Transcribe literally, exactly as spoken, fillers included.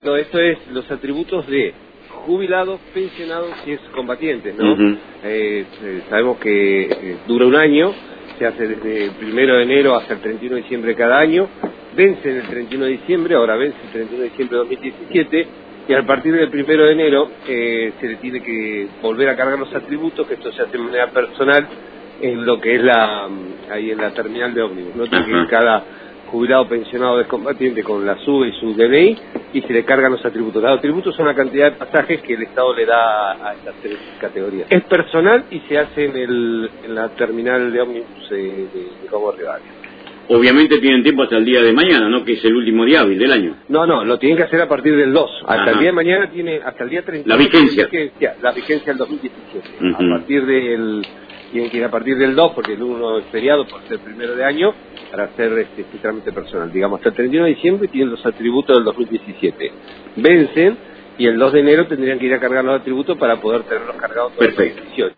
No, esto es los atributos de jubilados, pensionados y excombatientes, ¿no? Uh-huh. eh, eh, sabemos que eh, dura un año, se hace desde el primero de enero hasta el treinta y uno de diciembre de cada año, vence en el treinta y uno de diciembre, ahora vence el treinta y uno de diciembre de dos mil diecisiete, y a partir del primero de enero eh, se le tiene que volver a cargar los atributos, que esto se hace de manera personal en lo que es la ahí en la terminal de ómnibus, ¿no? Tiene que ir cada jubilado, pensionado, excombatiente con la S U B y su D N I, y se le cargan los atributos. Los atributos son la cantidad de pasajes que el Estado le da a estas tres categorías. Es personal y se hace en, el, en la terminal de ómnibus de, de, de Cabo Rivadavia. Obviamente tienen tiempo hasta el día de mañana, ¿no? Que es el último día hábil del año. No, no, lo tienen que hacer a partir del dos. Hasta Ajá. el día de mañana tiene, hasta el día treinta. La vigencia. vigencia la vigencia del dos mil diecisiete. Uh-huh. A partir del... Tienen que ir a partir del dos, porque el uno es feriado por ser primero de año, para hacer este, este trámite personal. Digamos, hasta el treinta y uno de diciembre tienen los atributos del dos mil diecisiete. Vencen, y el dos de enero tendrían que ir a cargar los atributos para poder tenerlos cargados todo el dos mil dieciocho.